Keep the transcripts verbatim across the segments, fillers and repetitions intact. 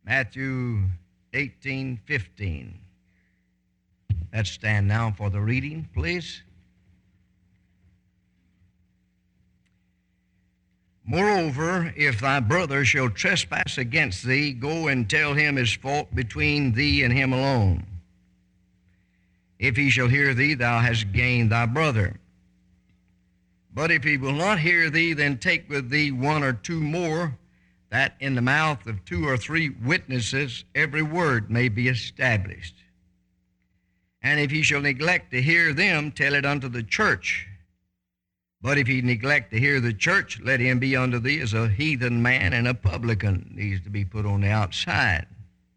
Matthew eighteen fifteen. Let's stand now for the reading, please. Moreover, if thy brother shall trespass against thee, go and tell him his fault between thee and him alone. If he shall hear thee, thou hast gained thy brother. But if he will not hear thee, then take with thee one or two more, that in the mouth of two or three witnesses every word may be established. And if he shall neglect to hear them, tell it unto the church. But if he neglect to hear the church, let him be unto thee as a heathen man and a publican. Needs to be put on the outside.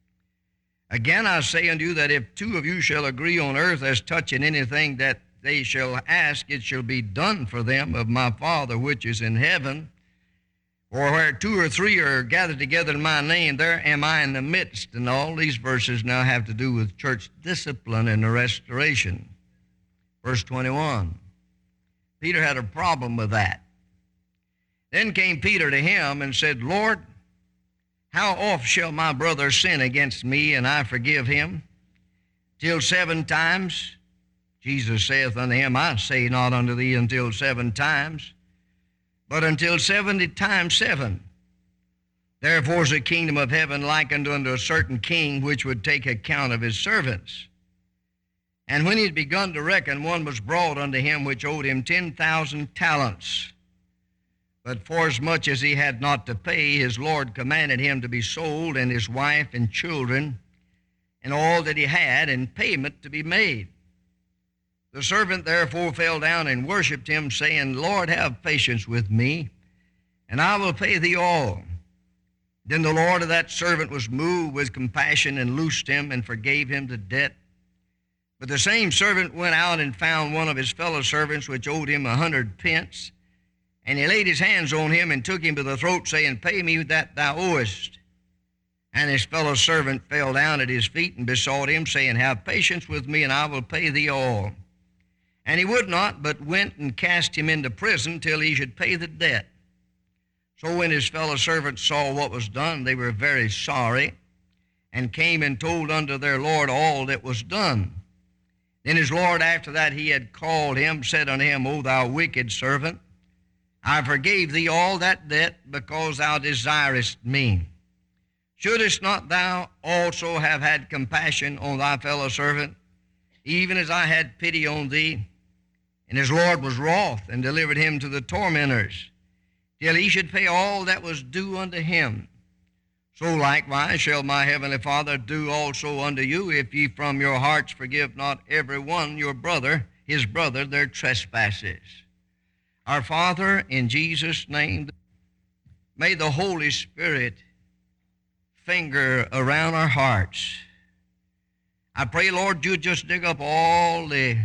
Again I say unto you that if two of you shall agree on earth as touching anything that they shall ask, it shall be done for them of my Father which is in heaven. For where two or three are gathered together in my name, there am I in the midst. And all these verses now have to do with church discipline and the restoration. Verse twenty-one. Peter had a problem with that. Then came Peter to him and said, Lord, how oft shall my brother sin against me, and I forgive him? Till seven times? Jesus saith unto him, I say not unto thee until seven times, but until seventy times seven. Therefore is the kingdom of heaven likened unto a certain king, which would take account of his servants. And when he had begun to reckon, one was brought unto him which owed him ten thousand talents. But forasmuch as he had not to pay, his Lord commanded him to be sold, and his wife and children, and all that he had, and payment to be made. The servant therefore fell down and worshipped him, saying, Lord, have patience with me, and I will pay thee all. Then the Lord of that servant was moved with compassion, and loosed him, and forgave him the debt. But the same servant went out and found one of his fellow servants, which owed him a hundred pence. And he laid his hands on him, and took him to the throat, saying, Pay me that thou owest. And his fellow servant fell down at his feet, and besought him, saying, Have patience with me, and I will pay thee all. And he would not, but went and cast him into prison till he should pay the debt. So when his fellow servants saw what was done, they were very sorry, and came and told unto their Lord all that was done. Then his Lord, after that he had called him, said unto him, O thou wicked servant, I forgave thee all that debt, because thou desirest me. Shouldest not thou also have had compassion on thy fellow servant, even as I had pity on thee? And his Lord was wroth, and delivered him to the tormentors, till he should pay all that was due unto him. So likewise shall my heavenly Father do also unto you, if ye from your hearts forgive not every one your brother, his brother, their trespasses. Our Father, in Jesus' name, may the Holy Spirit finger around our hearts. I pray, Lord, you just dig up all the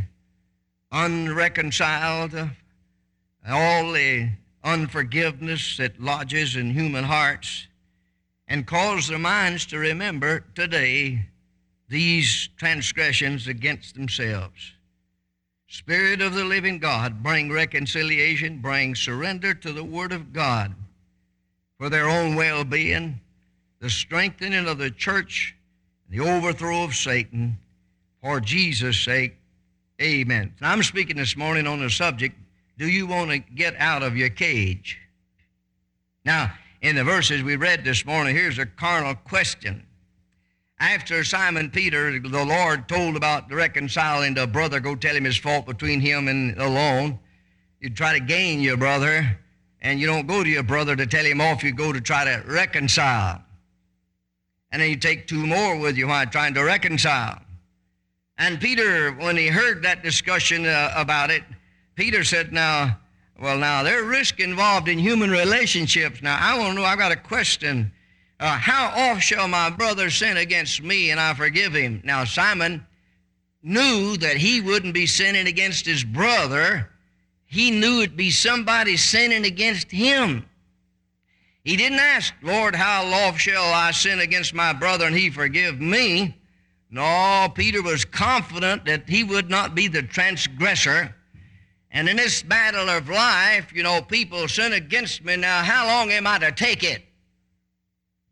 unreconciled, all the unforgiveness that lodges in human hearts, and cause their minds to remember today these transgressions against themselves. Spirit of the living God, bring reconciliation, bring surrender to the Word of God for their own well-being, the strengthening of the church, the overthrow of Satan, for Jesus' sake. Amen. Now, I'm speaking this morning on the subject, do you want to get out of your cage? Now, in the verses we read this morning, here's a carnal question. After Simon Peter, the Lord told about reconciling to a brother, go tell him his fault between him and alone. You try to gain your brother, and you don't go to your brother to tell him off, you go to try to reconcile. And then you take two more with you while trying to reconcile. And Peter, when he heard that discussion uh, about it, Peter said, now, well, now, there's risk involved in human relationships. Now, I want to know, I've got a question. Uh, how oft shall my brother sin against me and I forgive him? Now, Simon knew that he wouldn't be sinning against his brother. He knew it'd be somebody sinning against him. He didn't ask, Lord, how oft shall I sin against my brother and he forgive me? No, Peter was confident that he would not be the transgressor. And in this battle of life, you know, people sin against me. Now, how long am I to take it?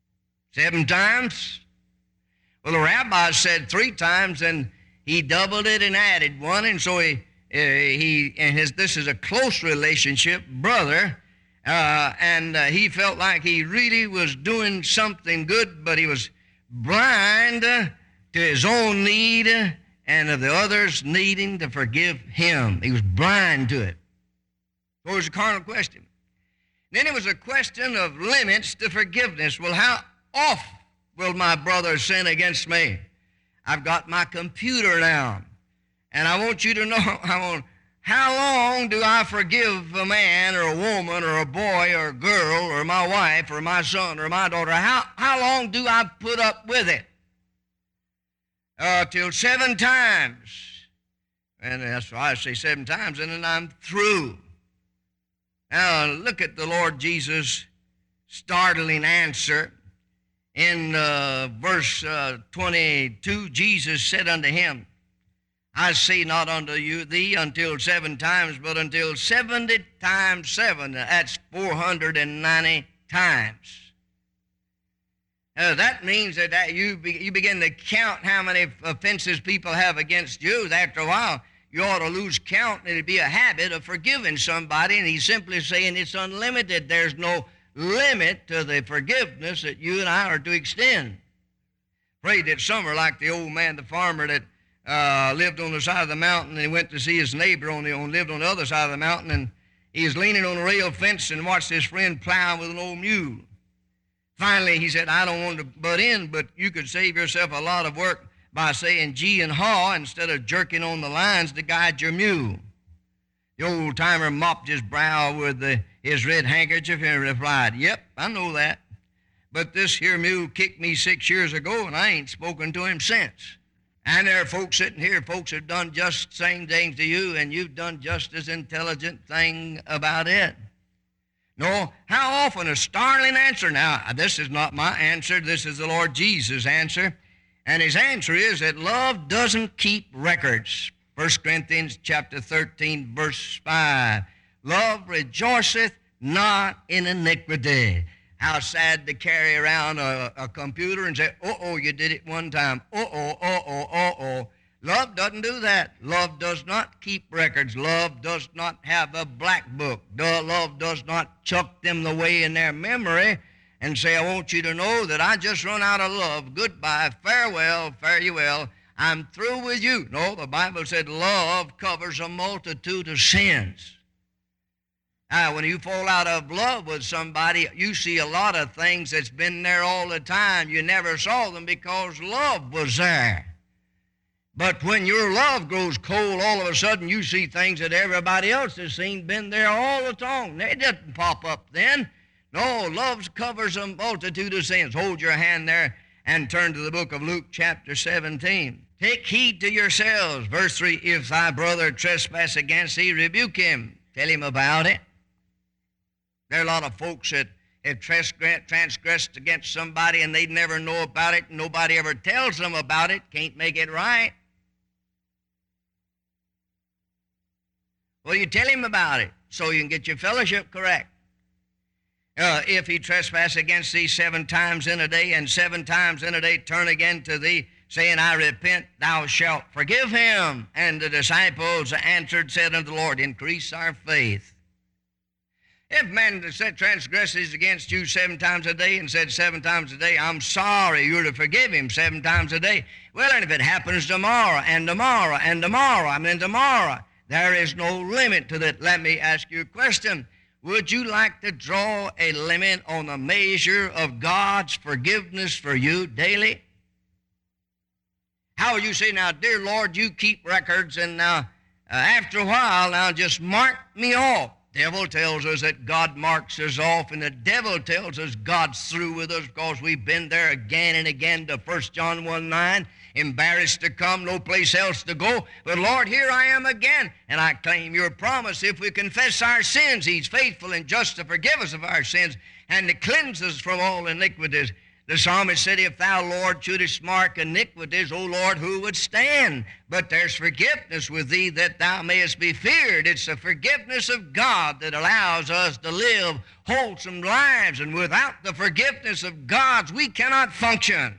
Seven times? Well, the rabbi said three times, and he doubled it and added one, and so he, uh, he and his, this is a close relationship, brother, uh, and uh, he felt like he really was doing something good, but he was blind uh, to his own need uh, and of the others needing to forgive him. He was blind to it. So it was a carnal question. Then it was a question of limits to forgiveness. Well, how often will my brother sin against me? I've got my computer now, and I want you to know, I want, how long do I forgive a man or a woman or a boy or a girl or my wife or my son or my daughter? How, how long do I put up with it? Uh, till seven times. And that's why I say seven times, and then I'm through. Now, look at the Lord Jesus' startling answer. In uh, verse uh, twenty-two, Jesus said unto him, I say not unto you thee until seven times, but until seventy times seven. That's four hundred ninety times. Uh, that means that, that you, be, you begin to count how many offenses people have against you. After a while, you ought to lose count, and it'd be a habit of forgiving somebody, and he's simply saying it's unlimited. There's no limit to the forgiveness that you and I are to extend. Prayed that summer like the old man, the farmer that uh, lived on the side of the mountain, and he went to see his neighbor on the on lived on the other side of the mountain, and he was leaning on a rail fence and watched his friend plowing with an old mule. Finally, he said, I don't want to butt in, but you could save yourself a lot of work by saying gee and haw instead of jerking on the lines to guide your mule. The old-timer mopped his brow with the, his red handkerchief and replied, yep, I know that. But this here mule kicked me six years ago, and I ain't spoken to him since. And there are folks sitting here, folks have done just the same things to you, and you've done just as intelligent thing about it. No, how often a startling answer. Now, this is not my answer. This is the Lord Jesus' answer. And his answer is that love doesn't keep records. First Corinthians chapter thirteen, verse five. Love rejoiceth not in iniquity. How sad to carry around a, a computer and say, uh-oh, you did it one time. Uh-oh, uh-oh, uh-oh. Love doesn't do that. Love does not keep records. Love does not have a black book. Love does not chuck them away in their memory and say, I want you to know that I just run out of love. Goodbye, farewell, fare you well. I'm through with you. No, the Bible said love covers a multitude of sins. Now, when you fall out of love with somebody, you see a lot of things that's been there all the time. You never saw them because love was there. But when your love grows cold, all of a sudden you see things that everybody else has seen, been there all the time. They didn't pop up then. No, love covers a multitude of sins. Hold your hand there and turn to the book of Luke chapter seventeen. Take heed to yourselves. Verse three, if thy brother trespass against thee, rebuke him. Tell him about it. There are a lot of folks that have transgressed against somebody and they never know about it. Nobody ever tells them about it. Can't make it right. Well, you tell him about it so you can get your fellowship correct. Uh, if he trespass against thee seven times in a day, and seven times in a day turn again to thee, saying, I repent, thou shalt forgive him. And the disciples answered, said unto the Lord, increase our faith. If man said transgresses against you seven times a day and said seven times a day, I'm sorry, you're to forgive him seven times a day. Well, and if it happens tomorrow and tomorrow and tomorrow, I mean tomorrow, there is no limit to that. Let me ask you a question. Would you like to draw a limit on the measure of God's forgiveness for you daily? How would you say, now, dear Lord, you keep records, and now, uh, after a while, now just mark me off. Devil tells us that God marks us off, and the devil tells us God's through with us because we've been there again and again to First John one nine, embarrassed to come, no place else to go. But Lord, here I am again, and I claim your promise. If we confess our sins, he's faithful and just to forgive us of our sins and to cleanse us from all iniquities. The psalmist said, if thou, Lord, shouldest mark iniquities, O Lord, who would stand? But there's forgiveness with thee that thou mayest be feared. It's the forgiveness of God that allows us to live wholesome lives, and without the forgiveness of God, we cannot function.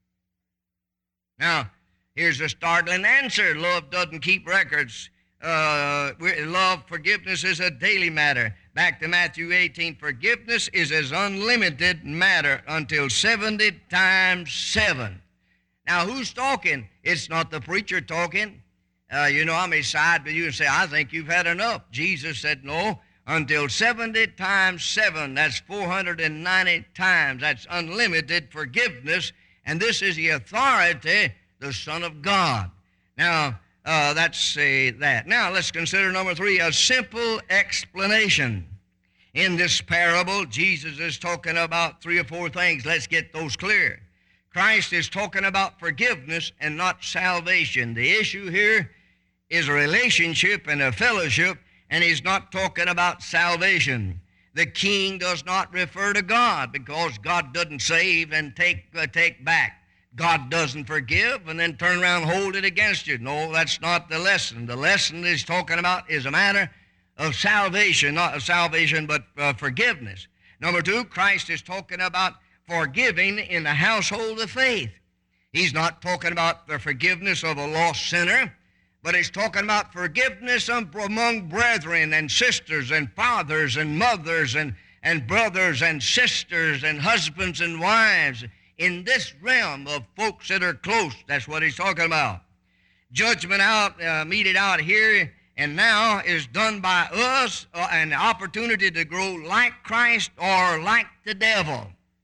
Now, here's a startling answer. Love doesn't keep records. Uh, love, forgiveness is a daily matter. Back to Matthew eighteen, forgiveness is as unlimited matter until seventy times seven. Now, who's talking? It's not the preacher talking. Uh, you know, I may side with you and say, I think you've had enough. Jesus said, no, until seventy times seven. That's four hundred ninety times. That's unlimited forgiveness. And this is the authority, the Son of God. Now, Uh, that's uh, that. Now, let's consider number three, a simple explanation. In this parable, Jesus is talking about three or four things. Let's get those clear. Christ is talking about forgiveness and not salvation. The issue here is a relationship and a fellowship, and he's not talking about salvation. The king does not refer to God, because God doesn't save and take, uh, take back. God doesn't forgive and then turn around and hold it against you. No, that's not the lesson. The lesson he's talking about is a matter of salvation, not of salvation, but uh, forgiveness. Number two, Christ is talking about forgiving in the household of faith. He's not talking about the forgiveness of a lost sinner, but he's talking about forgiveness among brethren and sisters and fathers and mothers and, and brothers and sisters and husbands and wives. In this realm of folks that are close, that's what he's talking about. Judgment out, uh, meted out here and now is done by us, uh, an opportunity to grow like Christ or like the devil.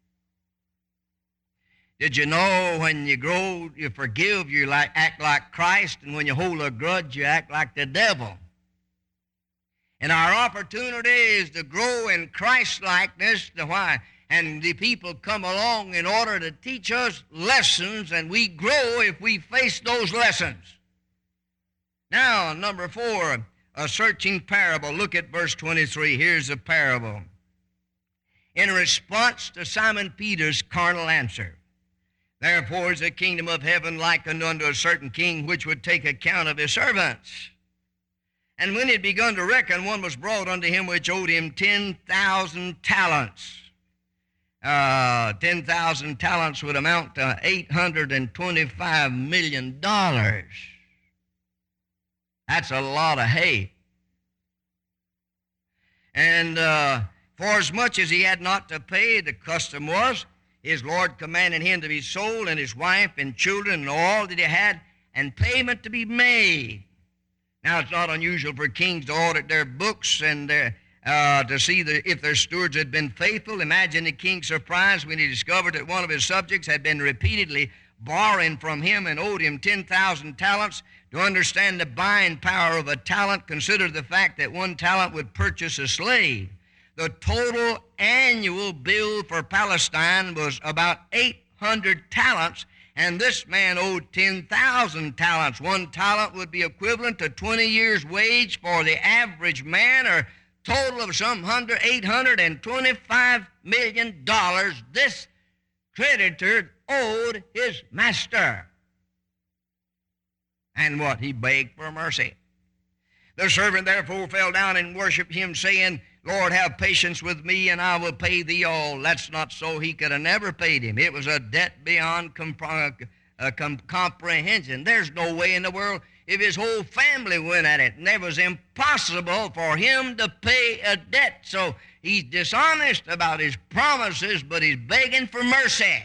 Did you know when you grow, you forgive, you like, act like Christ, and when you hold a grudge, you act like the devil? And our opportunity is to grow in Christ-likeness. Why? And the people come along in order to teach us lessons, and we grow if we face those lessons. Now, number four, a searching parable. Look at verse twenty-three. Here's a parable. In response to Simon Peter's carnal answer, therefore is the kingdom of heaven likened unto a certain king which would take account of his servants. And when he had begun to reckon, one was brought unto him which owed him ten thousand talents. Uh, ten thousand talents would amount to eight hundred twenty-five million dollars. That's a lot of hay. And uh, for as much as he had not to pay, the custom was, his Lord commanded him to be sold, and his wife and children and all that he had, and payment to be made. Now, it's not unusual for kings to audit their books and their Uh, to see the, if their stewards had been faithful. Imagine the king's surprise when he discovered that one of his subjects had been repeatedly borrowing from him and owed him ten thousand talents. To understand the buying power of a talent, consider the fact that one talent would purchase a slave. The total annual bill for Palestine was about eight hundred talents, and this man owed ten thousand talents. One talent would be equivalent to twenty years' wage for the average man, or total of some eight hundred twenty-five million dollars this creditor owed his master. And what? He begged for mercy. The servant therefore fell down and worshipped him, saying, Lord, have patience with me, and I will pay thee all. That's not so. He could have never paid him. It was a debt beyond comp- uh, com- comprehension. There's no way in the world, if his whole family went at it, and it was impossible for him to pay a debt. So he's dishonest about his promises, but he's begging for mercy.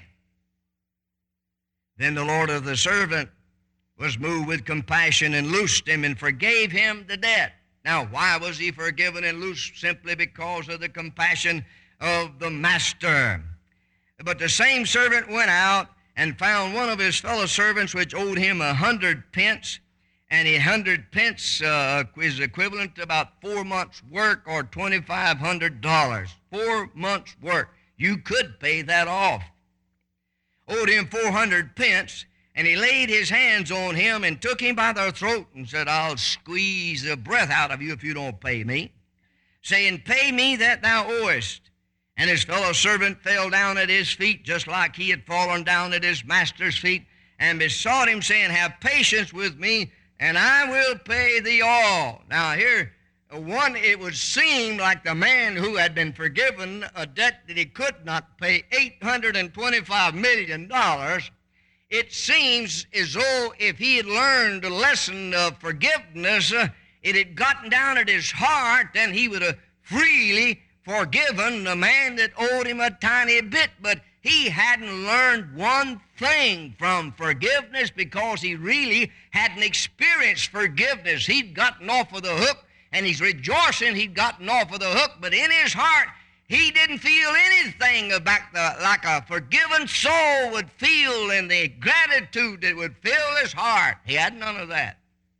Then the Lord of the servant was moved with compassion and loosed him and forgave him the debt. Now, why was he forgiven and loosed? Simply because of the compassion of the master. But the same servant went out and found one of his fellow servants which owed him a hundred pence. And a hundred pence uh, is equivalent to about four months' work, or twenty-five hundred dollars. Four months' work. You could pay that off. Owed him four hundred pence, and he laid his hands on him and took him by the throat and said, I'll squeeze the breath out of you if you don't pay me, saying, pay me that thou owest. And his fellow servant fell down at his feet, just like he had fallen down at his master's feet, and besought him, saying, Have patience with me, and I will pay thee all. Now here, one, it would seem like the man who had been forgiven a debt that he could not pay, eight hundred twenty-five million dollars, it seems as though if he had learned the lesson of forgiveness, uh, it had gotten down at his heart, then he would have freely forgiven the man that owed him a tiny bit. But he hadn't learned one thing from forgiveness because he really hadn't experienced forgiveness. He'd gotten off of the hook, and he's rejoicing he'd gotten off of the hook, but in his heart, he didn't feel anything about the, like a forgiven soul would feel, and the gratitude that would fill his heart. He had none of that.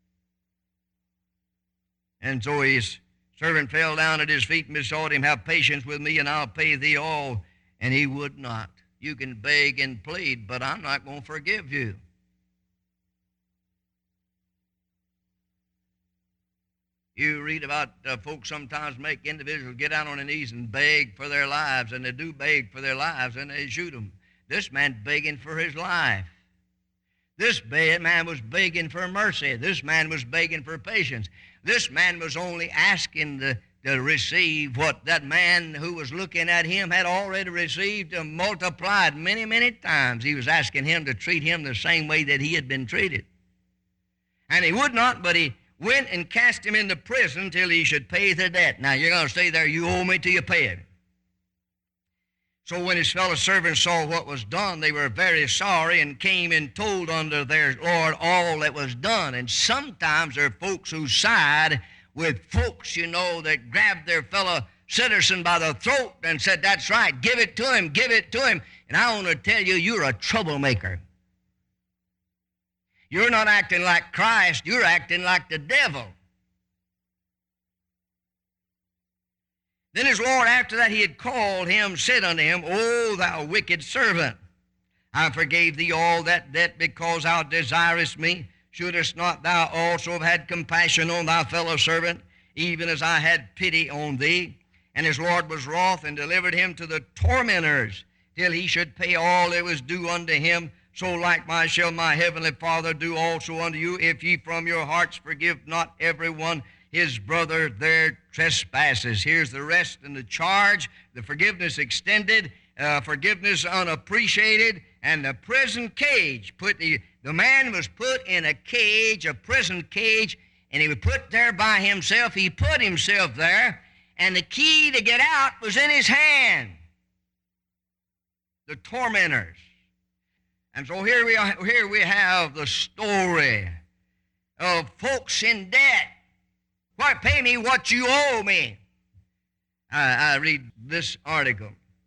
And so his servant fell down at his feet and besought him, Have patience with me, and I'll pay thee all. And he would not. You can beg and plead, but I'm not going to forgive you. You read about uh, folks sometimes make individuals get down on their knees and beg for their lives, and they do beg for their lives, and they shoot them. This man begging for his life. This man was begging for mercy. This man was begging for patience. This man was only asking to, to receive what that man who was looking at him had already received and multiplied many, many times. He was asking him to treat him the same way that he had been treated. And he would not, but he went and cast him into prison till he should pay the debt. Now, you're going to stay there. You owe me till you pay it. So when his fellow servants saw what was done, they were very sorry and came and told unto their Lord all that was done. And sometimes there are folks who side with folks, you know, that grabbed their fellow citizen by the throat and said, That's right, give it to him, give it to him. And I want to tell you, you're a troublemaker. You're not acting like Christ, you're acting like the devil. Then his Lord, after that he had called him, said unto him, O thou wicked servant, I forgave thee all that debt because thou desirest me. Shouldest not thou also have had compassion on thy fellow servant, even as I had pity on thee? And his Lord was wroth and delivered him to the tormentors, till he should pay all that was due unto him. So likewise shall my heavenly Father do also unto you, if ye from your hearts forgive not every one his brother their trespasses. Here's the rest and the charge, the forgiveness extended, uh, forgiveness unappreciated, and the prison cage. Put the, the man was put in a cage, a prison cage, and he was put there by himself. He put himself there, and the key to get out was in his hand. The tormentors. And so here we are, here we have the story of folks in debt. Why, pay me what you owe me. I, I read this article.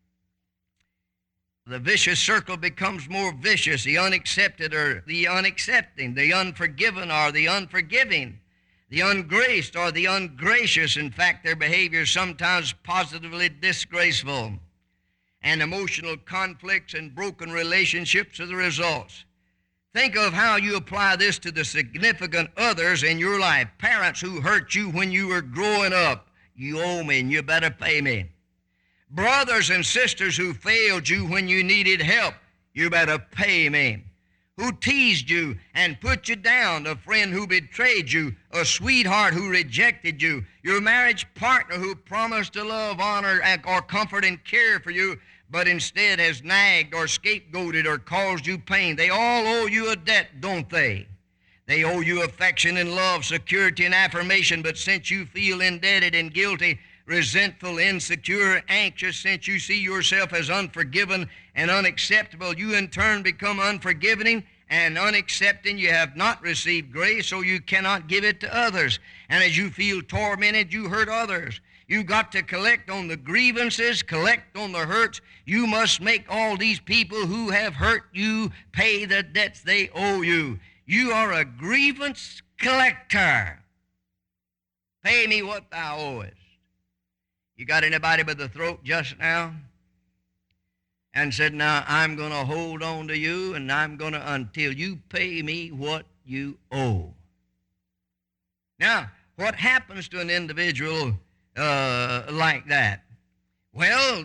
The vicious circle becomes more vicious. The unaccepted are the unaccepting. The unforgiven are the unforgiving. The ungraced are the ungracious. In fact, their behavior is sometimes positively disgraceful. And emotional conflicts and broken relationships are the results. Think of how you apply this to the significant others in your life. Parents who hurt you when you were growing up. You owe me and you better pay me. Brothers and sisters who failed you when you needed help. You better pay me. Who teased you and put you down. A friend who betrayed you. A sweetheart who rejected you. Your marriage partner who promised to love, honor, or comfort and care for you, but instead has nagged or scapegoated or caused you pain. They all owe you a debt, don't they? They owe you affection and love, security and affirmation, but since you feel indebted and guilty, resentful, insecure, anxious, since you see yourself as unforgiven and unacceptable, you in turn become unforgiving and unaccepting. You have not received grace, so you cannot give it to others. And as you feel tormented, you hurt others. You've got to collect on the grievances, collect on the hurts. You must make all these people who have hurt you pay the debts they owe you. You are a grievance collector. Pay me what thou owest. You got anybody by the throat just now? And said, now I'm going to hold on to you, and I'm going to until you pay me what you owe. Now, what happens to an individual Uh, like that? Well,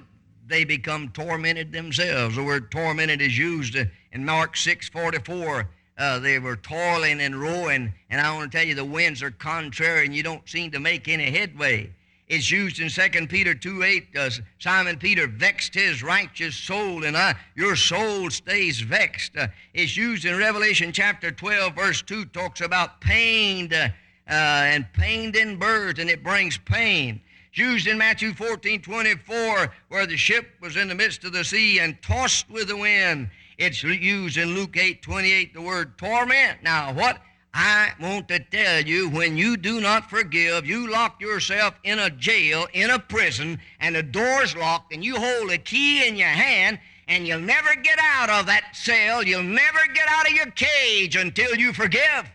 they become tormented themselves. The word tormented is used in Mark six forty-four. Uh, they were toiling and rowing, and I want to tell you, the winds are contrary, and you don't seem to make any headway. It's used in Second Peter two eight. Uh, Simon Peter vexed his righteous soul, and I, your soul stays vexed. Uh, it's used in Revelation chapter twelve, verse two, talks about pained uh, uh, and pained in birds, and it brings pain. It's used in Matthew fourteen twenty-four, where the ship was in the midst of the sea and tossed with the wind. It's used in Luke eight twenty-eight, the word torment. Now, what I want to tell you, when you do not forgive, you lock yourself in a jail, in a prison, and the door's locked, and you hold a key in your hand, and you'll never get out of that cell. You'll never get out of your cage until you forgive.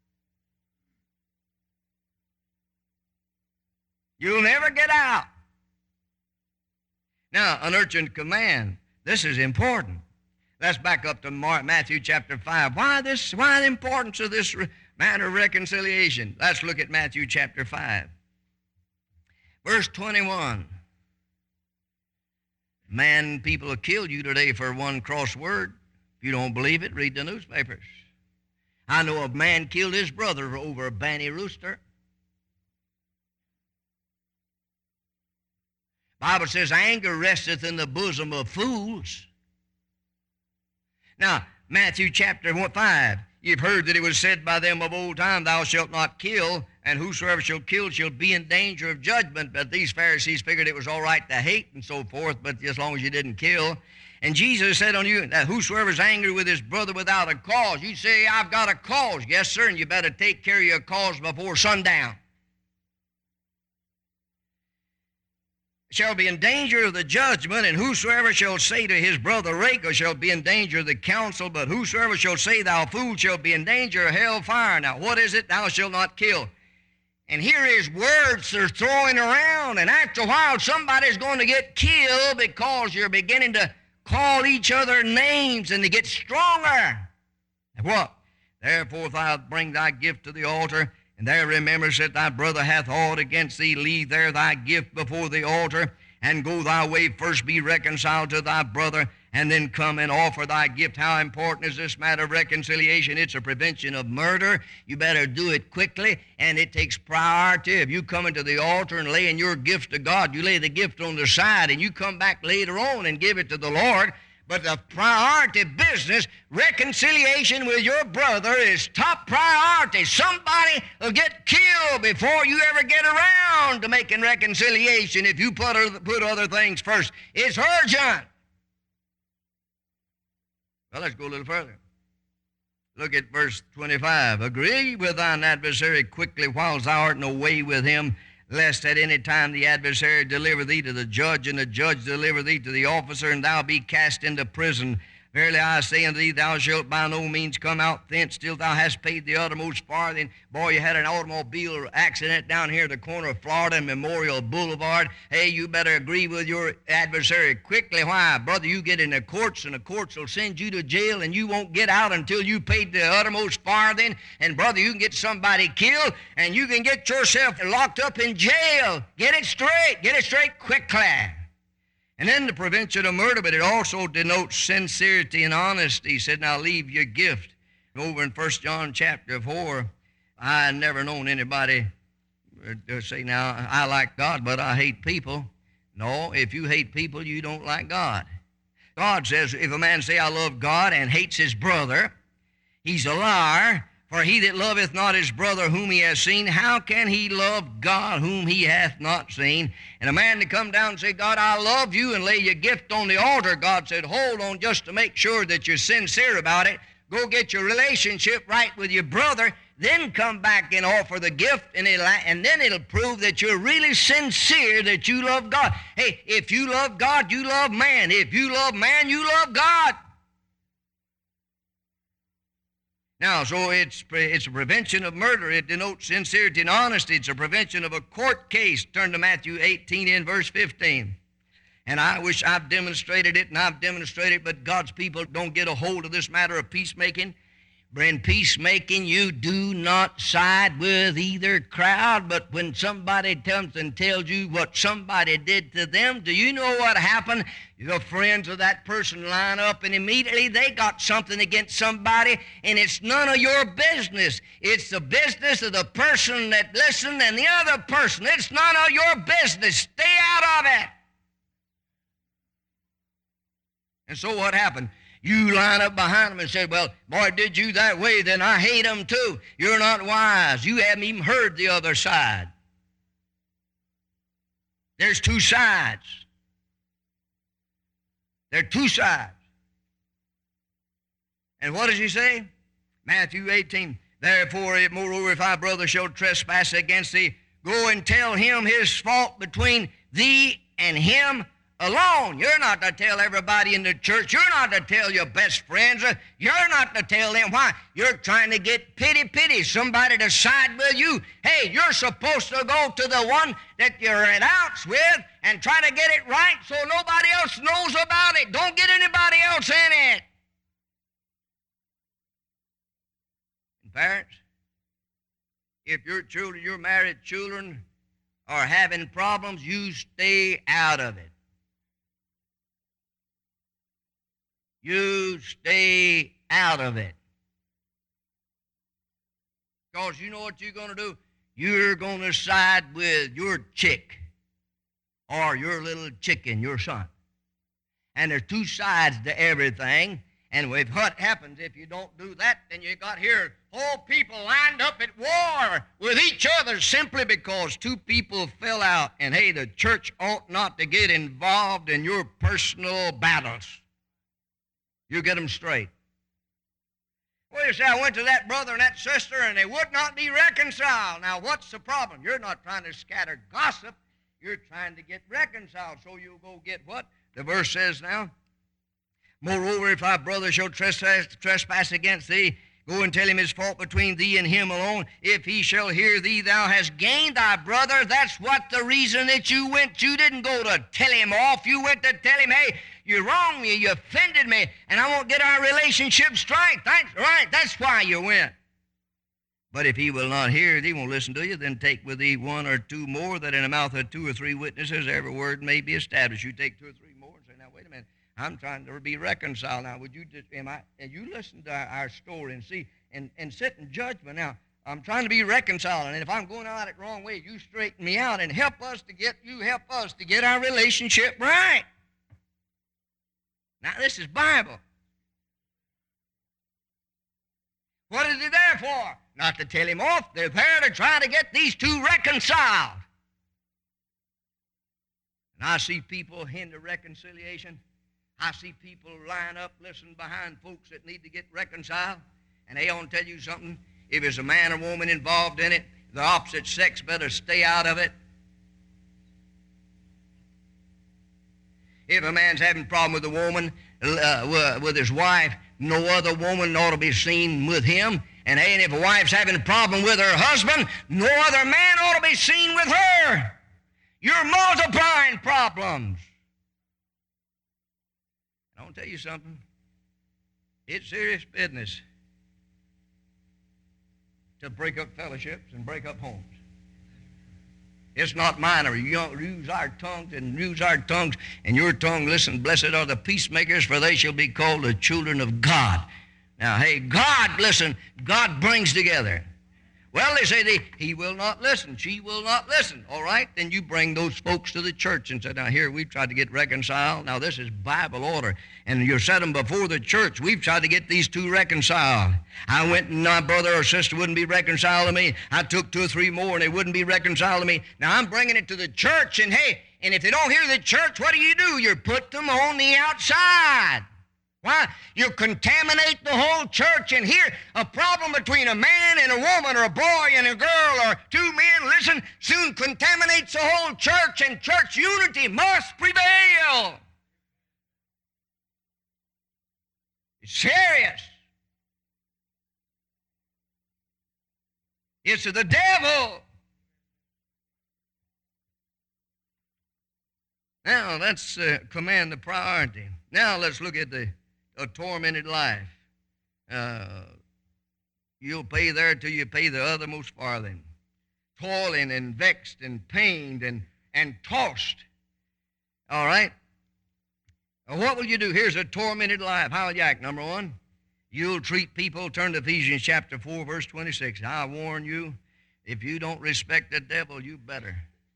You'll never get out. Now, an urgent command. This is important. Let's back up to Mark, Matthew chapter five. Why this? Why the importance of this matter of reconciliation? Let's look at Matthew chapter five. Verse twenty-one. Man, people have killed you today for one cross word. If you don't believe it, read the newspapers. I know a man killed his brother over a banty rooster. Bible says anger resteth in the bosom of fools. Now, Matthew chapter five, you've heard that it was said by them of old time, thou shalt not kill, and whosoever shall kill shall be in danger of judgment. But these Pharisees figured it was all right to hate and so forth, but as long as you didn't kill. And Jesus said on you, that whosoever is angry with his brother without a cause, you say, I've got a cause. Yes, sir, and you better take care of your cause before sundown. Shall be in danger of the judgment, and whosoever shall say to his brother Raca shall be in danger of the council, but whosoever shall say thou fool shall be in danger of hell fire. Now what is it? Thou shalt not kill. And here is words they're throwing around, and after a while somebody's going to get killed because you're beginning to call each other names and to get stronger. And what? Therefore thou bring thy gift to the altar, and there rememberest that thy brother hath aught against thee, leave there thy gift before the altar, and go thy way, first be reconciled to thy brother, and then come and offer thy gift. How important is this matter of reconciliation? It's a prevention of murder. You better do it quickly, and it takes priority. If you come into the altar and lay in your gift to God, you lay the gift on the side, and you come back later on and give it to the Lord. But the priority business, reconciliation with your brother, is top priority. Somebody will get killed before you ever get around to making reconciliation if you put other, put other things first. It's urgent. Well, let's go a little further. Look at verse twenty-five. Agree with thine adversary quickly while thou art in a way with him, lest at any time the adversary deliver thee to the judge, and the judge deliver thee to the officer, and thou be cast into prison. Verily I say unto thee, thou shalt by no means come out thence till thou hast paid the uttermost farthing. Boy, you had an automobile accident down here at the corner of Florida and Memorial Boulevard. Hey, you better agree with your adversary quickly. Why? Brother, you get in the courts, and the courts will send you to jail, and you won't get out until you paid the uttermost farthing. And brother, you can get somebody killed, and you can get yourself locked up in jail. Get it straight. Get it straight quickly. And then the prevention of murder, but it also denotes sincerity and honesty. He said, now leave your gift. Over in First John chapter four, I never known anybody to say, now, I like God, but I hate people. No, if you hate people, you don't like God. God says, if a man say, I love God, and hates his brother, he's a liar. For he that loveth not his brother whom he has seen, how can he love God whom he hath not seen? And a man to come down and say, God, I love you, and lay your gift on the altar, God said, hold on, just to make sure that you're sincere about it. Go get your relationship right with your brother, then come back and offer the gift, and, it'll, and then it'll prove that you're really sincere that you love God. Hey, if you love God, you love man. If you love man, you love God. Now, so it's, it's a prevention of murder. It denotes sincerity and honesty. It's a prevention of a court case. Turn to Matthew eighteen in verse fifteen. And I wish I've demonstrated it, and I've demonstrated it, but God's people don't get a hold of this matter of peacemaking. In peacemaking, you do not side with either crowd, but when somebody comes and tells you what somebody did to them, do you know what happened? The friends of that person line up, and immediately they got something against somebody, and it's none of your business. It's the business of the person that listened and the other person. It's none of your business. Stay out of it. And so what happened? You line up behind them and say, well, boy, did you that way, then I hate them too. You're not wise. You haven't even heard the other side. There's two sides. There are two sides. And what does he say? Matthew eighteen, therefore, moreover, if thy brother shall trespass against thee, go and tell him his fault between thee and him alone. You're not to tell everybody in the church. You're not to tell your best friends. You're not to tell them. Why? You're trying to get pity, pity, somebody to side with you. Hey, you're supposed to go to the one that you're at outs with and try to get it right so nobody else knows about it. Don't get anybody else in it. And parents, if your children, your married children, are having problems, you stay out of it. You stay out of it. Because you know what you're going to do? You're going to side with your chick or your little chicken, your son. And there's two sides to everything. And if what happens if you don't do that, then you got here whole people lined up at war with each other simply because two people fell out. And hey, the church ought not to get involved in your personal battles. You get them straight. Well, you say, I went to that brother and that sister and they would not be reconciled. Now, what's the problem? You're not trying to scatter gossip. You're trying to get reconciled. So you'll go get what? The verse says now, moreover, if thy brother shall trespass, trespass against thee, go and tell him his fault between thee and him alone. If he shall hear thee, thou hast gained thy brother. That's what the reason that you went. You didn't go to tell him off. You went to tell him, hey, you wronged me, you offended me, and I won't get our relationship straight. That's right. That's why you went. But if he will not hear thee, won't listen to you, then take with thee one or two more, that in the mouth of two or three witnesses every word may be established. You take two or three more and say, now, wait a minute. I'm trying to be reconciled now. Would you just, am I, and you listen to our, our story and see, and, and sit in judgment. Now, I'm trying to be reconciled, and if I'm going out it wrong way, you straighten me out and help us to get, you help us to get our relationship right. Now, this is Bible. What is it there for? Not to tell him off. They're there to try to get these two reconciled. And I see people hinder reconciliation. I see people line up, listen behind folks that need to get reconciled. And they want to tell you something. If there's a man or woman involved in it, the opposite sex better stay out of it. If a man's having a problem with a woman, uh, with his wife, no other woman ought to be seen with him. And, and if a wife's having a problem with her husband, no other man ought to be seen with her. You're multiplying problems. I want to tell you something. It's serious business to break up fellowships and break up homes. It's not minor. You don't use our tongues and use our tongues, and your tongue, listen, blessed are the peacemakers, for they shall be called the children of God. Now, hey, God, listen, God brings together. Well, they say they, he will not listen. She will not listen. All right, then you bring those folks to the church and say, now here, we've tried to get reconciled. Now this is Bible order. And you set them before the church. We've tried to get these two reconciled. I went and my brother or sister wouldn't be reconciled to me. I took two or three more and they wouldn't be reconciled to me. Now I'm bringing it to the church, and hey, and if they don't hear the church, what do you do? You put them on the outside. Why? You contaminate the whole church, and here, a problem between a man and a woman, or a boy and a girl, or two men, listen, soon contaminates the whole church, and church unity must prevail. It's serious. It's of the devil. Now, let's uh, command the priority. Now, let's look at the a tormented life. Uh, You'll pay there till you pay the othermost farthing. Toiling and vexed and pained and, and tossed. All right? Now, what will you do? Here's a tormented life. How will you act? Number one, you'll treat people. Turn to Ephesians chapter four, verse twenty-six. I warn you, if you don't respect the devil, you better.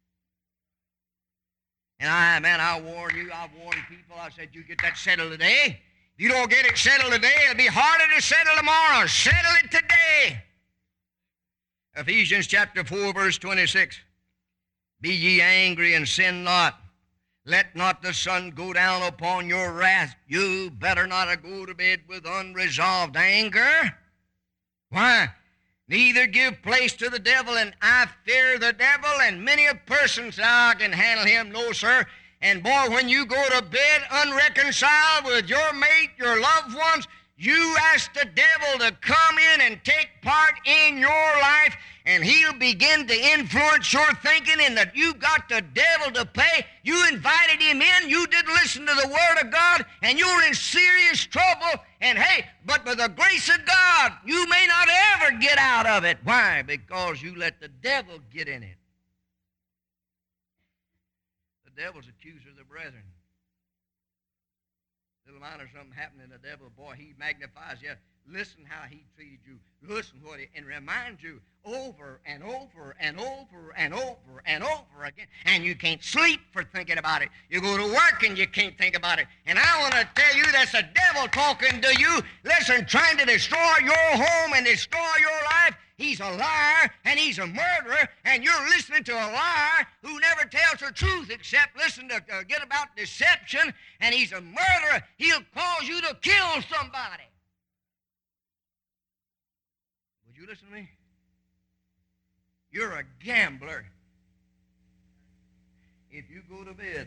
And I, man, I warn you, I warn people. I said, you get that settled today. If you don't get it settled today, it'll be harder to settle tomorrow. Settle it today. Ephesians chapter four, verse twenty-six. Be ye angry and sin not. Let not the sun go down upon your wrath. You better not go to bed with unresolved anger. Why? Neither give place to the devil, and I fear the devil, and many a person says, I can handle him. No, sir. And boy, when you go to bed unreconciled with your mate, your loved ones, you ask the devil to come in and take part in your life, and he'll begin to influence your thinking, and that you got the devil to pay. You invited him in, you didn't listen to the Word of God, and you're in serious trouble. And hey, but by the grace of God, you may not ever get out of it. Why? Because you let the devil get in it. The devil's accuser of the brethren. Little minor something happening to the devil, boy, he magnifies you. Listen how he treated you. Listen what he, and reminds you over and over and over and over and over again. And you can't sleep for thinking about it. You go to work and you can't think about it. And I want to tell you that's the devil talking to you. Listen, trying to destroy your home and destroy your life. He's a liar and he's a murderer, and you're listening to a liar who never tells the truth except listen to uh, get about deception, and he's a murderer. He'll cause you to kill somebody. Would you listen to me? You're a gambler. If you go to bed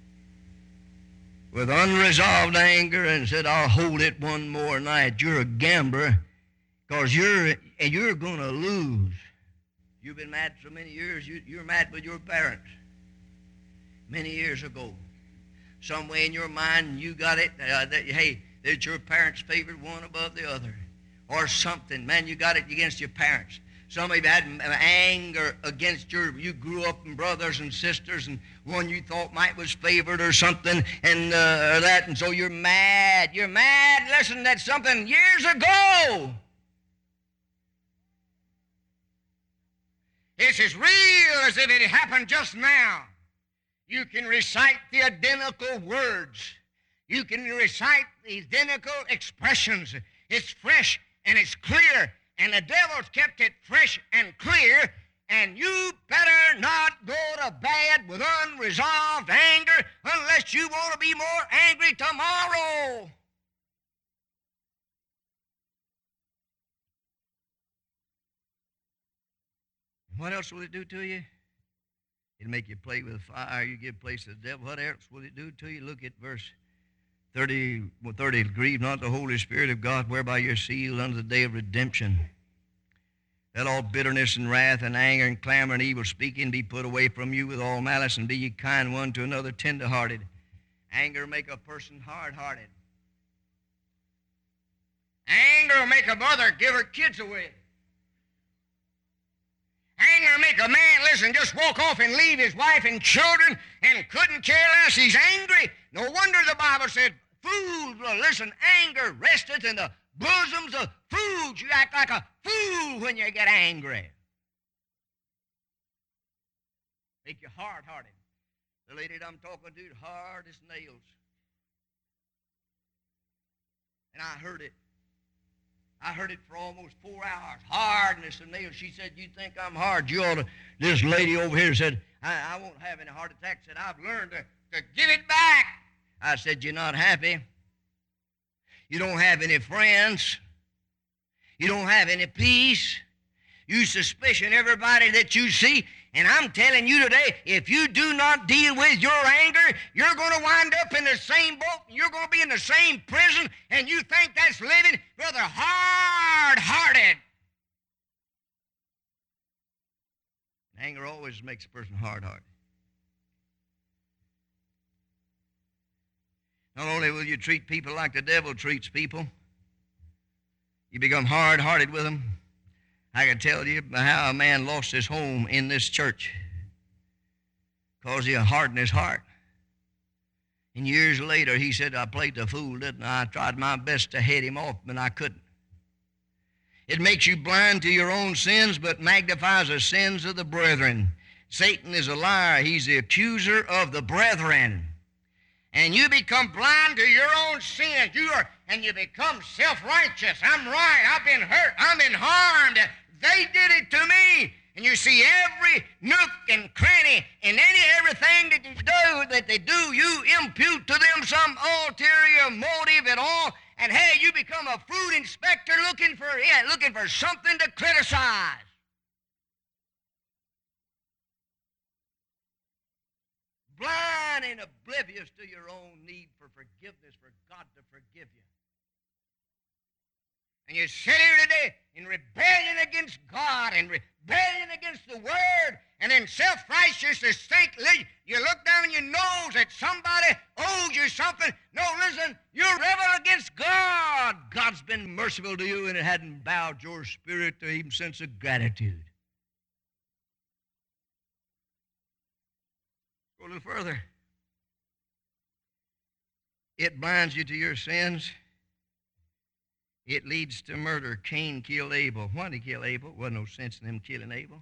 with unresolved anger and said, I'll hold it one more night, you're a gambler. Because you're, you're going to lose. You've been mad so many years, you, you're mad with your parents. Many years ago. Some way in your mind, you got it, uh, that, hey, that your parents favored one above the other. Or something. Man, you got it against your parents. Some of you had anger against your, you grew up in brothers and sisters, and one you thought might was favored or something, and uh, or that, and so you're mad. You're mad. Listen, that's something years ago. It's as real as if it happened just now. You can recite the identical words. You can recite the identical expressions. It's fresh and it's clear, and the devil's kept it fresh and clear, and you better not go to bed with unresolved anger unless you want to be more angry tomorrow. What else will it do to you? It'll make you play with fire. You give place to the devil. What else will it do to you? Look at verse thirty. Well, thirty. Grieve not the Holy Spirit of God, whereby you're sealed unto the day of redemption. Let all bitterness and wrath and anger and clamor and evil speaking be put away from you with all malice, and be ye kind one to another, tenderhearted. Anger will make a person hard-hearted. Anger will make a mother give her kids away. Anger make a man, listen, just walk off and leave his wife and children and couldn't care less. He's angry. No wonder the Bible said, fools, well, listen, anger resteth in the bosoms of fools. You act like a fool when you get angry. Make you hard-hearted. The lady that I'm talking to, hard as nails. And I heard it. I heard it for almost four hours. Hardness of nails. She said, you think I'm hard? You ought to. This lady over here said, I, I won't have any heart attack. Said, I've learned to, to give it back. I said, you're not happy. You don't have any friends. You don't have any peace. You suspicion everybody that you see. And I'm telling you today, if you do not deal with your anger, you're going to wind up in the same boat. You're going to be in the same prison, and you think that's living, brother, hard-hearted. Anger always makes a person hard-hearted. Not only will you treat people like the devil treats people, You become hard-hearted with them. I can tell you how a man lost his home in this church because he hardened his heart. And years later, he said, I played the fool, didn't I? I tried my best to head him off, but I couldn't. It makes you blind to your own sins, but magnifies the sins of the brethren. Satan is a liar. He's the accuser of the brethren. And you become blind to your own sins. You are, and you become self-righteous. I'm right. I've been hurt. I've been harmed. They did it to me. And you see every nook and cranny and any everything that they do, that they do, you impute to them some ulterior motive at all. And hey, you become a fruit inspector looking for yeah, looking for something to criticize. Blind and oblivious to your own need for forgiveness, for God to forgive you. And you sit here today in rebellion against God and rebellion against the Word, and in self-righteousness think, you look down your nose at somebody owes you something. No, listen, you rebel against God. God's been merciful to you, and it hadn't bowed your spirit to even sense of gratitude. Go a little further. It blinds you to your sins. It leads to murder. Cain killed Abel. Why did he kill Abel? Wasn't no sense in him killing Abel.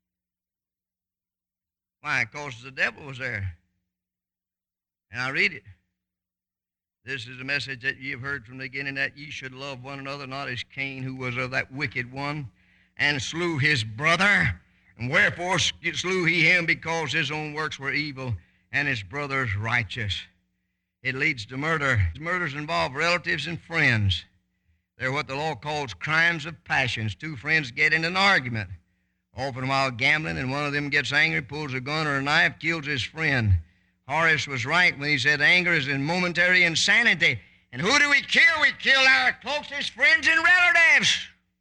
Why? Because the devil was there. And I read it. This is a message that ye have heard from the beginning, that ye should love one another, not as Cain, who was of that wicked one, and slew his brother. And wherefore slew he him? Because his own works were evil, and his brother's righteous. It leads to murder. Murders involve relatives and friends. They're what the law calls crimes of passions. Two friends get in an argument, often while gambling, and one of them gets angry, pulls a gun or a knife, kills his friend. Horace was right when he said anger is a momentary insanity. And who do we kill? We kill our closest friends and relatives.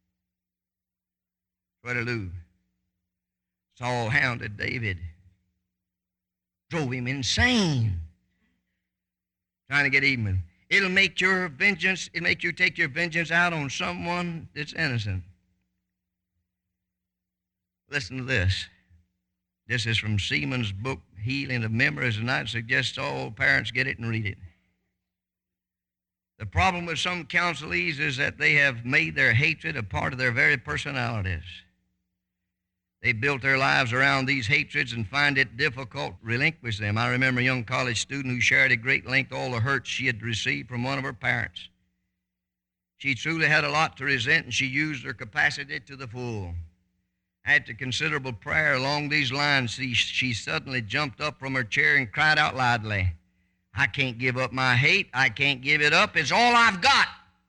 What did he do? Saul hounded David, drove him insane, trying to get even. It'll make your vengeance, it'll make you take your vengeance out on someone that's innocent. Listen to this. This is from Seaman's book, Healing of Memories, and I suggest all parents get it and read it. The problem with some counselees is that they have made their hatred a part of their very personalities. They built their lives around these hatreds and find it difficult to relinquish them. I remember a young college student who shared at great length all the hurt she had received from one of her parents. She truly had a lot to resent, and she used her capacity to the full. After considerable prayer along these lines, she, she suddenly jumped up from her chair and cried out loudly, I can't give up my hate. I can't give it up. It's all I've got.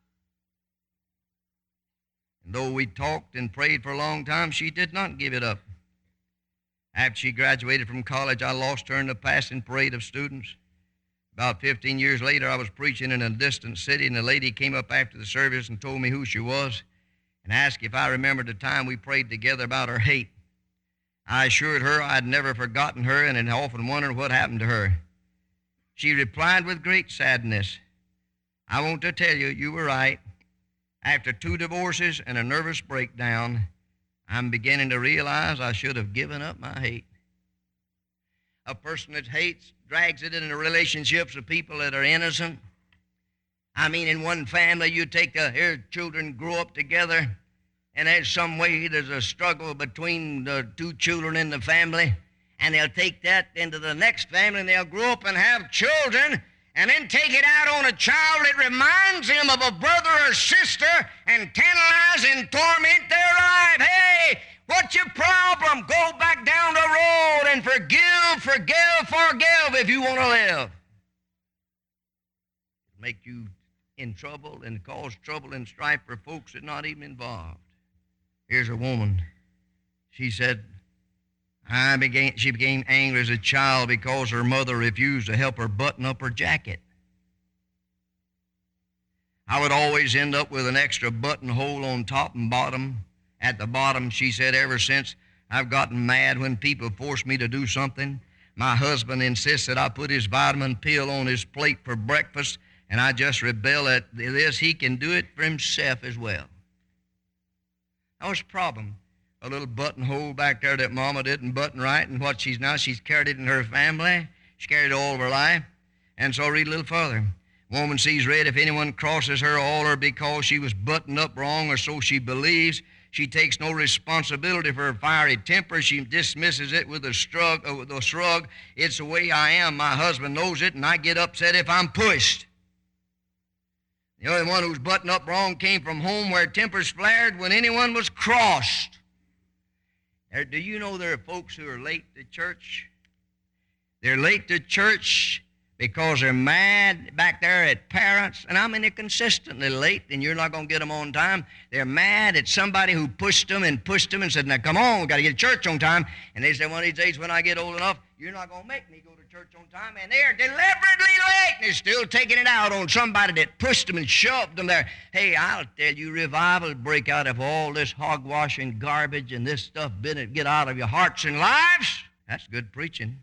And though we talked and prayed for a long time, she did not give it up. After she graduated from college, I lost her in the passing parade of students. About fifteen years later, I was preaching in a distant city, and a lady came up after the service and told me who she was and asked if I remembered the time we prayed together about her hate. I assured her I had never forgotten her and had often wondered what happened to her. She replied with great sadness, I want to tell you, you were right. After two divorces and a nervous breakdown, I'm beginning to realize I should have given up my hate. A person that hates drags it into relationships with people that are innocent. I mean, in one family, you take the here children grow up together, and there's some way there's a struggle between the two children in the family, and they'll take that into the next family, and they'll grow up and have children, and then take it out on a child that reminds him of a brother or sister and tantalize and torment their life. Hey, what's your problem? Go back down the road and forgive, forgive, forgive if you want to live. Make you in trouble and cause trouble and strife for folks that are not even involved. Here's a woman. She said, I began, she became angry as a child because her mother refused to help her button up her jacket. I would always end up with an extra buttonhole on top and bottom. At the bottom, she said, ever since I've gotten mad when people force me to do something. My husband insists that I put his vitamin pill on his plate for breakfast, and I just rebel at this. He can do it for himself as well. That was the problem. A little buttonhole back there that Mama didn't button right, and what she's now, she's carried it in her family. She carried it all of her life. And so read a little further. Woman sees red if anyone crosses her or because she was buttoned up wrong, or so she believes. She takes no responsibility for her fiery temper. She dismisses it with a shrug. Uh, with a shrug. It's the way I am. My husband knows it, and I get upset if I'm pushed. The only one who's buttoned up wrong came from home where tempers flared when anyone was crossed. Do you know there are folks who are late to church? They're late to church because they're mad back there at parents. And I mean, they're consistently late, and you're not going to get them on time. They're mad at somebody who pushed them and pushed them and said, now come on, we've got to get to church on time. And they say, one of these days when I get old enough, you're not going to make me go to church on time. And they're deliberately late, and they're still taking it out on somebody that pushed them and shoved them there. Hey, I'll tell you, revival will break out if all this hogwash and garbage and this stuff get out of your hearts and lives. That's good preaching.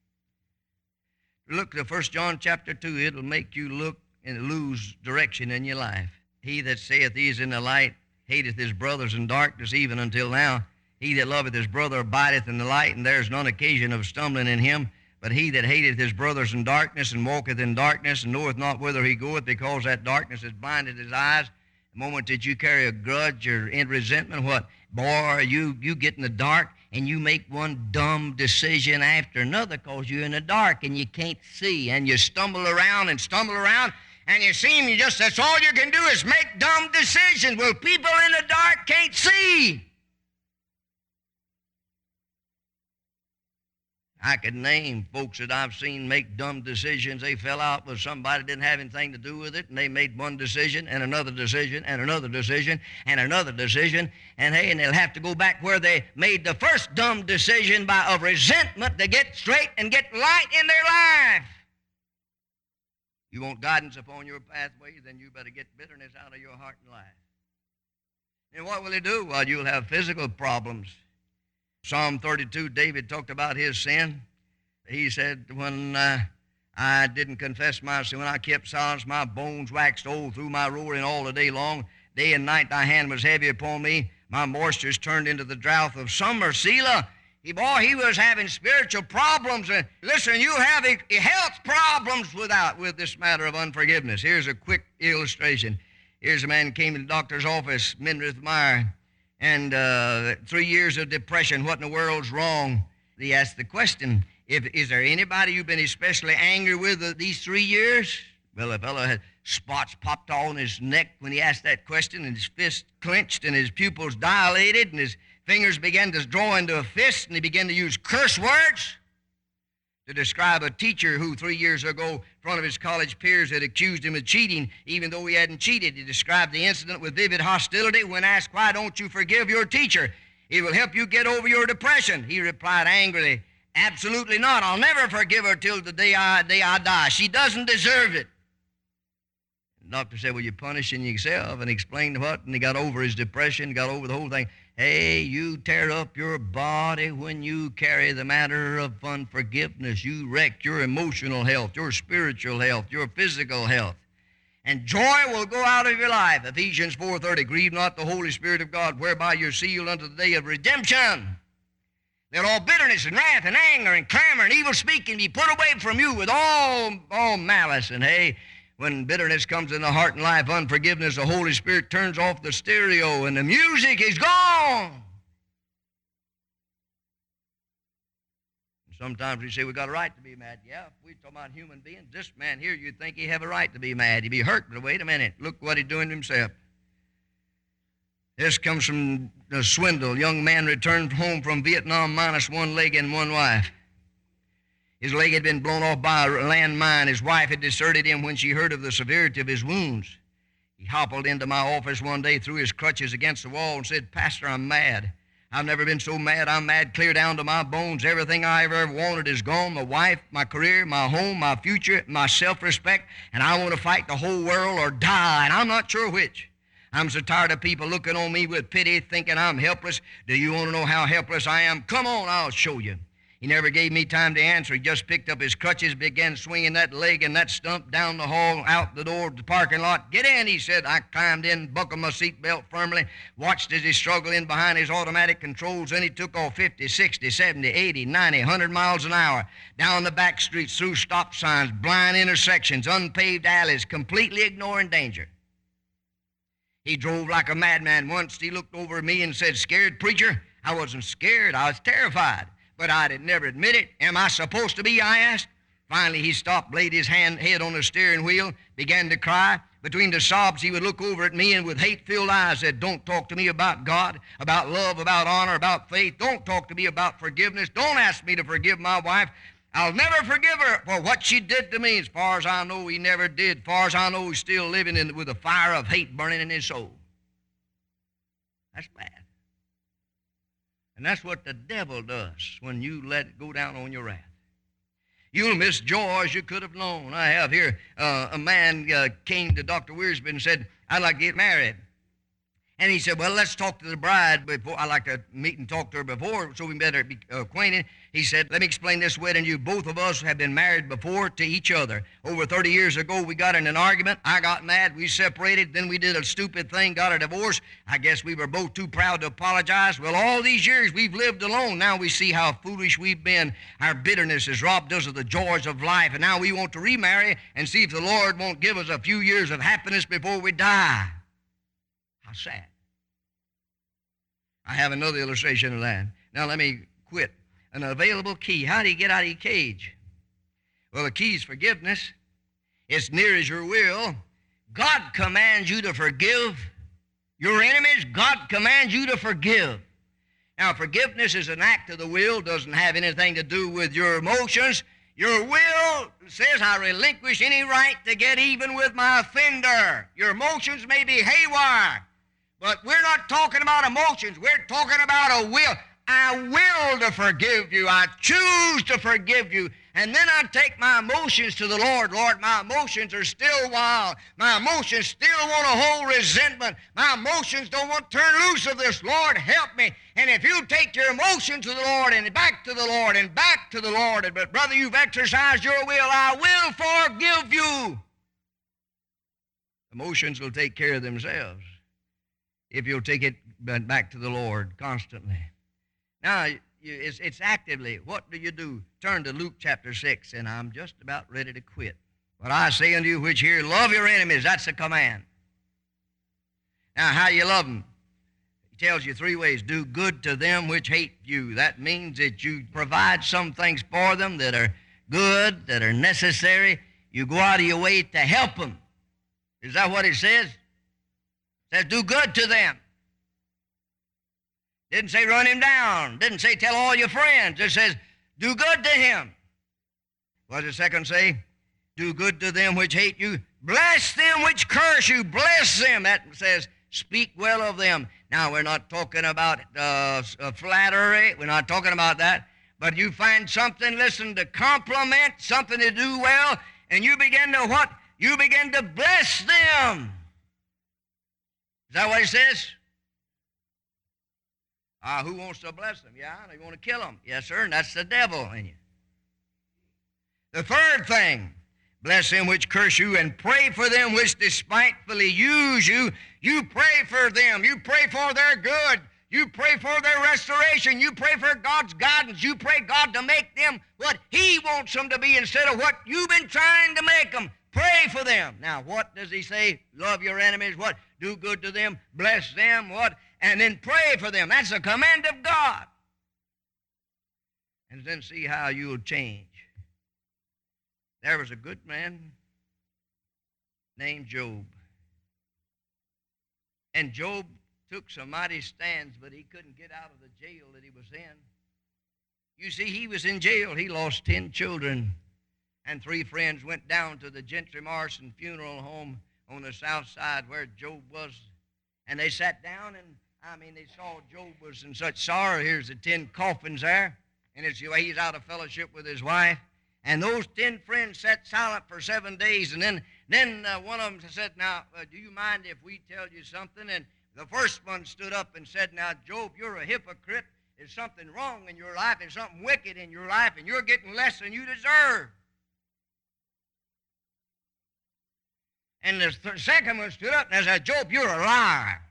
Look to First John chapter two. It'll make you look and lose direction in your life. He that saith he is in the light hateth his brothers in darkness even until now. He that loveth his brother abideth in the light, and there is none occasion of stumbling in him. But he that hateth his brothers in darkness and walketh in darkness and knoweth not whither he goeth, because that darkness has blinded his eyes. The moment that you carry a grudge or in resentment, what? Boy, you, you get in the dark and you make one dumb decision after another because you're in the dark and you can't see, and you stumble around and stumble around, and you seem you just, that's all you can do is make dumb decisions. Well, people in the dark can't see. I could name folks that I've seen make dumb decisions. They fell out with somebody that didn't have anything to do with it, and they made one decision and another decision and another decision and another decision, and hey, and they'll have to go back where they made the first dumb decision by of resentment to get straight and get light in their life. You want guidance upon your pathway, then you better get bitterness out of your heart and life. And what will it do? Well, you'll have physical problems. Psalm thirty-two, David talked about his sin. He said, when uh, I didn't confess my sin, when I kept silence, my bones waxed old through my roaring all the day long. Day and night thy hand was heavy upon me. My moistures turned into the drought of summer. Selah. He, boy, he was having spiritual problems. And listen, you have health problems without with this matter of unforgiveness. Here's a quick illustration. Here's a man who came to the doctor's office, Minrith Meyer, and uh, three years of depression. What in the world's wrong? He asked the question, if, is there anybody you've been especially angry with uh, these three years? Well, the fellow had spots popped all on his neck when he asked that question, and his fist clenched, and his pupils dilated, and his fingers began to draw into a fist, and he began to use curse words to describe a teacher who three years ago in front of his college peers had accused him of cheating, even though he hadn't cheated. He described the incident with vivid hostility. When asked, why don't you forgive your teacher? It will help you get over your depression. He replied angrily, absolutely not. I'll never forgive her till the day I, day I die. She doesn't deserve it. The doctor said, well, you're punishing yourself, and explained what, and he got over his depression, got over the whole thing. Hey, you tear up your body when you carry the matter of unforgiveness. You wreck your emotional health, your spiritual health, your physical health. And joy will go out of your life. Ephesians four thirty, grieve not the Holy Spirit of God, whereby you're sealed unto the day of redemption. Let all bitterness and wrath and anger and clamor and evil speaking be put away from you with all, all malice. And hey, when bitterness comes in the heart and life, unforgiveness, the Holy Spirit turns off the stereo and the music is gone. Sometimes we say we got a right to be mad. Yeah, if we talk about human beings, this man here, you'd think he have a right to be mad. He'd be hurt, but wait a minute. Look what he's doing to himself. This comes from the Swindle. Young man returned home from Vietnam minus one leg and one wife. His leg had been blown off by a landmine. His wife had deserted him when she heard of the severity of his wounds. He hobbled into my office one day, threw his crutches against the wall, and said, Pastor, I'm mad. I've never been so mad. I'm mad clear down to my bones. Everything I ever, ever wanted is gone. My wife, my career, my home, my future, my self-respect, and I want to fight the whole world or die, and I'm not sure which. I'm so tired of people looking on me with pity, thinking I'm helpless. Do you want to know how helpless I am? Come on, I'll show you. He never gave me time to answer. He just picked up his crutches, began swinging that leg and that stump down the hall, out the door of the parking lot. "Get in," he said. I climbed in, buckled my seatbelt firmly, watched as he struggled in behind his automatic controls. Then he took off fifty, sixty, seventy, eighty, ninety, one hundred miles an hour, down the back streets, through stop signs, blind intersections, unpaved alleys, completely ignoring danger. He drove like a madman. Once he looked over at me and said, "Scared, preacher?" I wasn't scared. I was terrified. But I'd never admit it. "Am I supposed to be?" I asked. Finally, he stopped, laid his hand, head on the steering wheel, began to cry. Between the sobs, he would look over at me and with hate-filled eyes said, "Don't talk to me about God, about love, about honor, about faith. Don't talk to me about forgiveness. Don't ask me to forgive my wife. I'll never forgive her for what she did to me." As far as I know, he never did. As far as I know, he's still living in, with a fire of hate burning in his soul. That's bad. And that's what the devil does when you let it go down on your wrath. You'll miss joy as you could have known. I have here uh, a man uh, came to Doctor Wiersbe and said, "I'd like to get married." And he said, "Well, let's talk to the bride before. I'd like to meet and talk to her before so we better be acquainted." He said, "Let me explain this wedding to you. Both of us have been married before to each other. Over thirty years ago, we got in an argument. I got mad. We separated. Then we did a stupid thing, got a divorce. I guess we were both too proud to apologize. Well, all these years we've lived alone. Now we see how foolish we've been. Our bitterness has robbed us of the joys of life. And now we want to remarry and see if the Lord won't give us a few years of happiness before we die." How sad. I have another illustration of that. Now let me quit. An available key. How do you get out of your cage? Well, the key is forgiveness. It's near as your will. God commands you to forgive your enemies. God commands you to forgive. Now, forgiveness is an act of the will, doesn't have anything to do with your emotions. Your will says, "I relinquish any right to get even with my offender." Your emotions may be haywire, but we're not talking about emotions. We're talking about a will. I will to forgive you. I choose to forgive you. And then I take my emotions to the Lord. "Lord, my emotions are still wild. My emotions still want to hold resentment. My emotions don't want to turn loose of this. Lord, help me." And if you take your emotions to the Lord and back to the Lord and back to the Lord, but brother, you've exercised your will, I will forgive you. Emotions will take care of themselves if you'll take it back to the Lord constantly. Now, it's, it's actively. What do you do? Turn to Luke chapter six, and I'm just about ready to quit. "But I say unto you which hear, love your enemies." That's a command. Now, how you love them? He tells you three ways. Do good to them which hate you. That means that you provide some things for them that are good, that are necessary. You go out of your way to help them. Is that what it says? It says do good to them. Didn't say run him down. Didn't say tell all your friends. It says do good to him. What does the second say? Do good to them which hate you. Bless them which curse you. Bless them. That says speak well of them. Now, we're not talking about uh, flattery. We're not talking about that. But you find something, listen, to compliment, something to do well, and you begin to what? You begin to bless them. Is that what it says? Ah, uh, who wants to bless them? Yeah, they want to kill them. Yes, sir, and that's the devil in you. The third thing, bless them which curse you, and pray for them which despitefully use you. You pray for them. You pray for their good. You pray for their restoration. You pray for God's guidance. You pray God to make them what He wants them to be instead of what you've been trying to make them. Pray for them. Now, what does He say? Love your enemies. What? Do good to them. Bless them. What? And then pray for them. That's a command of God. And then see how you'll change. There was a good man named Job. And Job took some mighty stands, but he couldn't get out of the jail that he was in. You see, he was in jail. He lost ten children. And three friends went down to the Gentry Morrison funeral home on the south side where Job was. And they sat down, and, I mean, they saw Job was in such sorrow. Here's the ten coffins there. And it's, he's out of fellowship with his wife. And those ten friends sat silent for seven days. And then, then uh, one of them said, now, uh, do you mind if we tell you something? And the first one stood up and said, now, Job, you're a hypocrite. There's something wrong in your life. There's something wicked in your life, and you're getting less than you deserve. And the th- second one stood up and said, Job, you're a liar.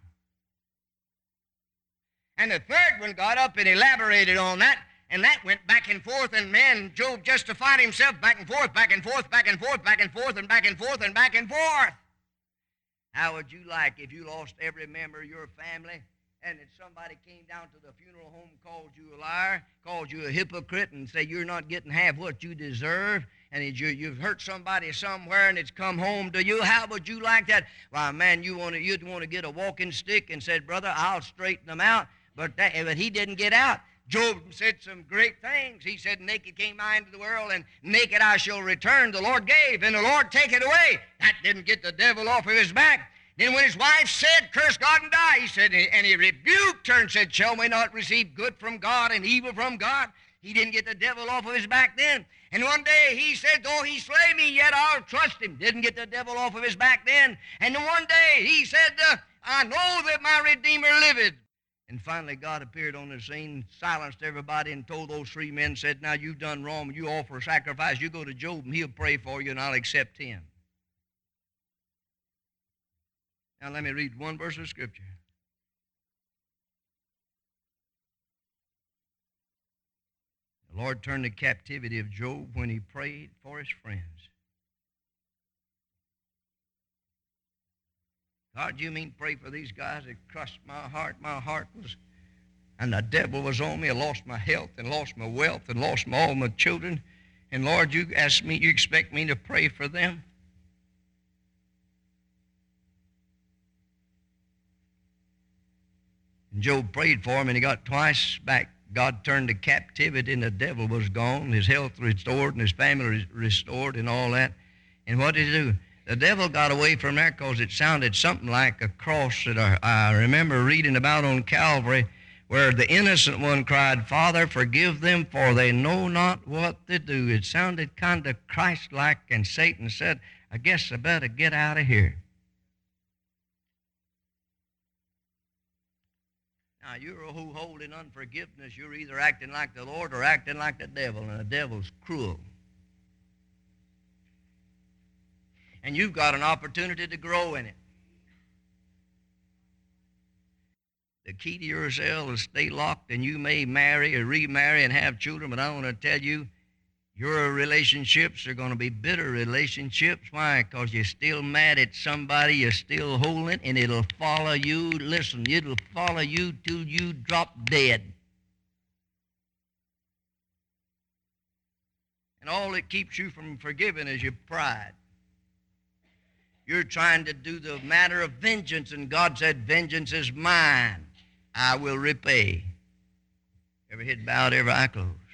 And the third one got up and elaborated on that, and that went back and forth, and man, Job justified himself back and forth, back and forth, back and forth, back and forth, and back and forth, and back and forth. How would you like if you lost every member of your family, and that somebody came down to the funeral home, called you a liar, called you a hypocrite, and said you're not getting half what you deserve, and you, you've hurt somebody somewhere, and it's come home to you? How would you like that? Why, man, you want to, you'd want to get a walking stick and said, brother, I'll straighten them out. But, that, but he didn't get out. Job said some great things. He said, naked came I into the world, and naked I shall return. The Lord gave, and the Lord take it away. That didn't get the devil off of his back. Then when his wife said, curse God and die, he said, and he rebuked her and said, shall we not receive good from God and evil from God? He didn't get the devil off of his back then. And one day he said, though he slay me, yet I'll trust him. Didn't get the devil off of his back then. And then one day he said, uh, I know that my Redeemer liveth. And finally God appeared on the scene, silenced everybody, and told those three men, said, now you've done wrong. You offer a sacrifice. You go to Job, and he'll pray for you, and I'll accept him. Now let me read one verse of Scripture. The Lord turned the captivity of Job when he prayed for his friends. God, you mean pray for these guys that crushed my heart? My heart was, and the devil was on me. I lost my health and lost my wealth and lost my, all my children. And Lord, you ask me, you expect me to pray for them? And Job prayed for him, and he got twice back. God turned the captivity, and the devil was gone. His health restored, and his family restored, and all that. And what did he do? The devil got away from there because it sounded something like a cross that I, I remember reading about on Calvary, where the innocent one cried, Father, forgive them, for they know not what they do. It sounded kind of Christ-like, and Satan said, I guess I better get out of here. Now, you're who holding unforgiveness, you're either acting like the Lord or acting like the devil, and the devil's cruel. And you've got an opportunity to grow in it. The key to your cell is stay locked, and you may marry or remarry and have children, but I want to tell you, your relationships are going to be bitter relationships. Why? Because you're still mad at somebody, you're still holding it, and it'll follow you. Listen, it'll follow you till you drop dead. And all that keeps you from forgiving is your pride. You're trying to do the matter of vengeance, and God said, vengeance is mine. I will repay. Every head bowed, every eye closed.